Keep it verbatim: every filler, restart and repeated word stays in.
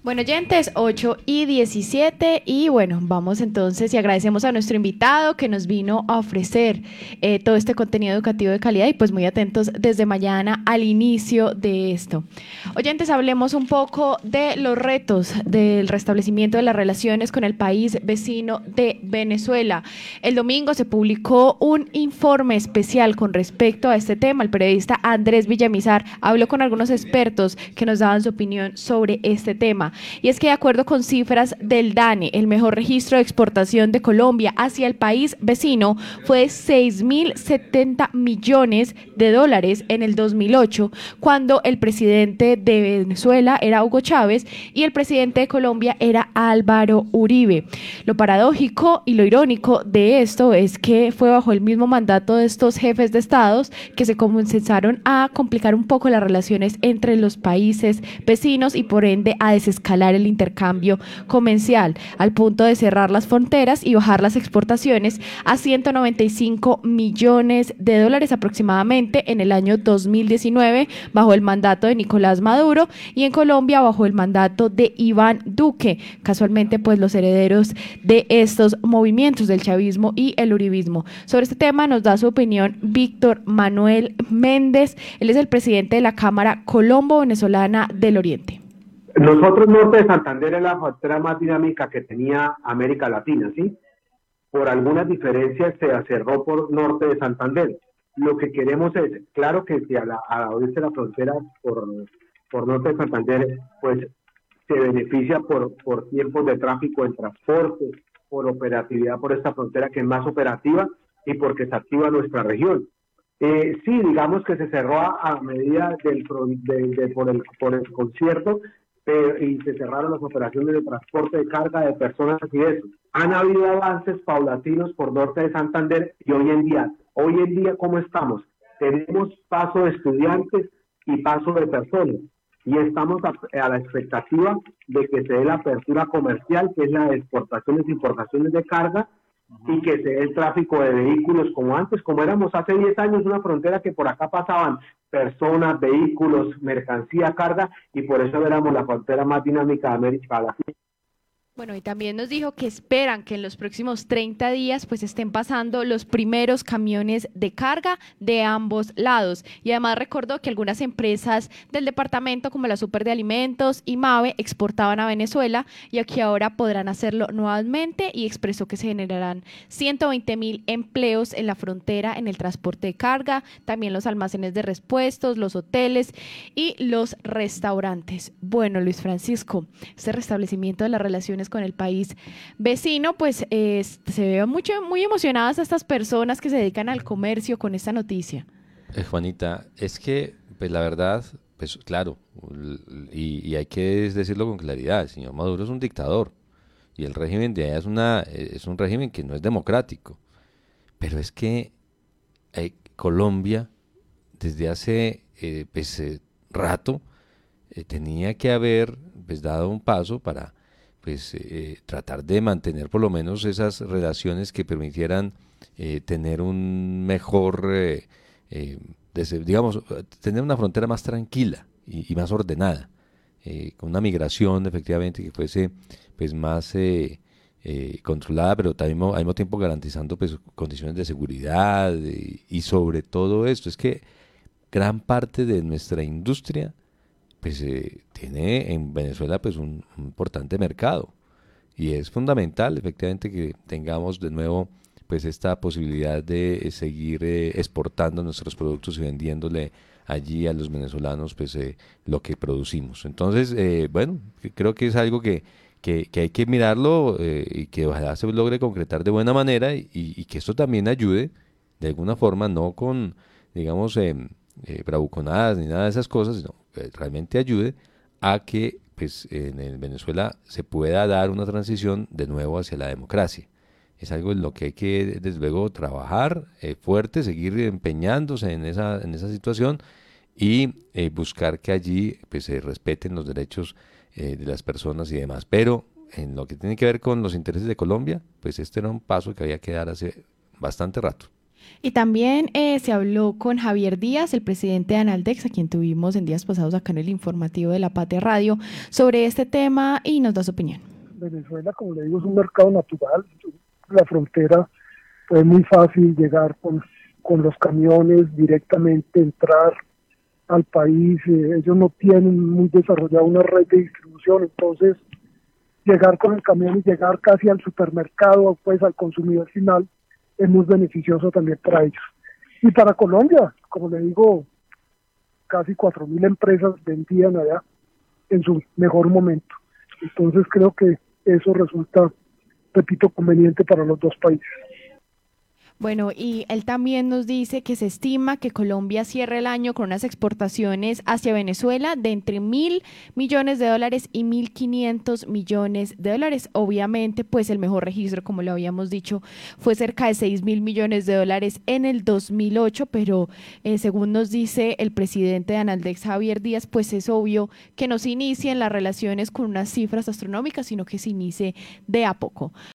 Bueno, oyentes, ocho y diecisiete, y bueno, vamos entonces y agradecemos a nuestro invitado que nos vino a ofrecer eh, todo este contenido educativo de calidad y pues muy atentos desde mañana al inicio de esto. Oyentes, hablemos un poco de los retos del restablecimiento de las relaciones con el país vecino de Venezuela. El domingo se publicó un informe especial con respecto a este tema. El periodista Andrés Villamizar habló con algunos expertos que nos daban su opinión sobre este tema. Y es que de acuerdo con cifras del DANE, el mejor registro de exportación de Colombia hacia el país vecino fue de seis mil setenta millones de dólares en el dos mil ocho, cuando el presidente de Venezuela era Hugo Chávez y el presidente de Colombia era Álvaro Uribe. Lo paradójico y lo irónico de esto es que fue bajo el mismo mandato de estos jefes de estados que se comenzaron a complicar un poco las relaciones entre los países vecinos y por ende a desescalar el intercambio comercial, al punto de cerrar las fronteras y bajar las exportaciones a ciento noventa y cinco millones de dólares aproximadamente en el año dos mil diecinueve bajo el mandato de Nicolás Maduro, y en Colombia bajo el mandato de Iván Duque, casualmente pues los herederos de estos movimientos del chavismo y el uribismo. Sobre este tema nos da su opinión Víctor Manuel Méndez. Él es el presidente de la Cámara Colombo-Venezolana del Oriente. Nosotros, Norte de Santander, es la frontera más dinámica que tenía América Latina, ¿sí? Por algunas diferencias se cerró por Norte de Santander. Lo que queremos es, claro que si a la, a abrirse la frontera por, por Norte de Santander, pues se beneficia por, por tiempos de tráfico en transporte, por operatividad por esta frontera que es más operativa y porque se activa nuestra región. Eh, sí, digamos que se cerró a, a medida del de, de, por, el, por el concierto, pero, y se cerraron las operaciones de transporte de carga de personas y eso. Han habido avances paulatinos por Norte de Santander y hoy en día, hoy en día, ¿cómo estamos? Tenemos paso de estudiantes y paso de personas y estamos a, a la expectativa de que se dé la apertura comercial, que es la de exportaciones e importaciones de carga, y que se dé el tráfico de vehículos como antes, como éramos hace diez años, una frontera que por acá pasaban personas, vehículos, mercancía, carga, y por eso éramos la frontera más dinámica de América Latina. Bueno, y también nos dijo que esperan que en los próximos treinta días pues estén pasando los primeros camiones de carga de ambos lados. Y además recordó que algunas empresas del departamento como la Super de Alimentos y Mave exportaban a Venezuela y aquí ahora podrán hacerlo nuevamente, y expresó que se generarán ciento veinte mil empleos en la frontera en el transporte de carga, también los almacenes de repuestos, los hoteles y los restaurantes. Bueno, Luis Francisco, este restablecimiento de las relaciones con el país vecino, pues eh, se ve mucho, muy emocionadas a estas personas que se dedican al comercio con esta noticia. Eh, Juanita, es que, pues la verdad, pues claro, y, y hay que decirlo con claridad, el señor Maduro es un dictador y el régimen de allá es, una, es un régimen que no es democrático, pero es que eh, Colombia desde hace eh, pues, eh, rato eh, tenía que haber pues, dado un paso para pues eh, tratar de mantener por lo menos esas relaciones que permitieran eh, tener un mejor, eh, eh, des, digamos, tener una frontera más tranquila y, y más ordenada, eh, con una migración efectivamente que fuese pues más eh, eh, controlada, pero también al mismo tiempo garantizando pues condiciones de seguridad y, y sobre todo esto, es que gran parte de nuestra industria pues eh, tiene en Venezuela pues un, un importante mercado y es fundamental efectivamente que tengamos de nuevo pues esta posibilidad de seguir eh, exportando nuestros productos y vendiéndole allí a los venezolanos pues eh, lo que producimos. Entonces, eh, bueno, creo que es algo que, que, que hay que mirarlo eh, y que ojalá se logre concretar de buena manera y, y que esto también ayude de alguna forma, no con, digamos, eh, eh, bravuconadas ni nada de esas cosas, sino que realmente ayude a que pues en el Venezuela se pueda dar una transición de nuevo hacia la democracia. Es algo en lo que hay que desde luego trabajar eh, fuerte, seguir empeñándose en esa, en esa situación y eh, buscar que allí pues, se respeten los derechos eh, de las personas y demás. Pero en lo que tiene que ver con los intereses de Colombia, pues este era un paso que había que dar hace bastante rato. Y también eh, se habló con Javier Díaz, el presidente de Analdex, a quien tuvimos en días pasados acá en el informativo de La Patria Radio, sobre este tema y nos da su opinión. Venezuela, como le digo, es un mercado natural. La frontera pues, es muy fácil llegar con, con los camiones, directamente entrar al país. Eh, ellos no tienen muy desarrollada una red de distribución, entonces llegar con el camión y llegar casi al supermercado, pues al consumidor final, es muy beneficioso también para ellos. Y para Colombia, como le digo, casi cuatro mil empresas vendían allá en su mejor momento. Entonces creo que eso resulta, repito, conveniente para los dos países. Bueno, y él también nos dice que se estima que Colombia cierre el año con unas exportaciones hacia Venezuela de entre mil millones de dólares y mil quinientos millones de dólares. Obviamente, pues el mejor registro, como lo habíamos dicho, fue cerca de seis mil millones de dólares en el dos mil ocho, pero eh, según nos dice el presidente de Analdex, Javier Díaz, pues es obvio que no se inicien las relaciones con unas cifras astronómicas, sino que se inicie de a poco.